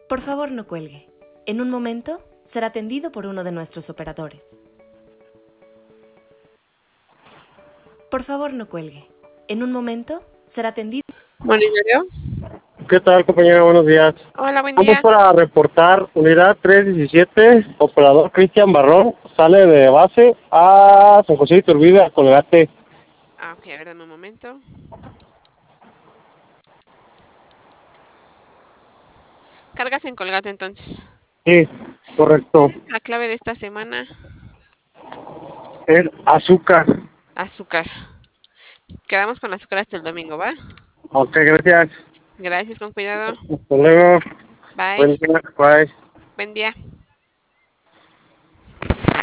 Por favor, no cuelgue. En un momento será atendido por uno de nuestros operadores. Por favor, no cuelgue. En un momento será atendido. Monitorio. ¿Qué tal, compañero? Buenos días. Hola, buen Vamos día. para reportar unidad 317, operador Cristian Barrón, sale de base a San José de Iturbide, a Colgate. Ok, a ver, dame un momento. Cargas en Colgate entonces. Sí, correcto. La clave de esta semana, Es azúcar. azúcar. Quedamos con azúcar hasta el domingo, ¿va? Ok, gracias. Gracias, con cuidado. Hasta luego. Bye. Buen día. Bye. Buen día.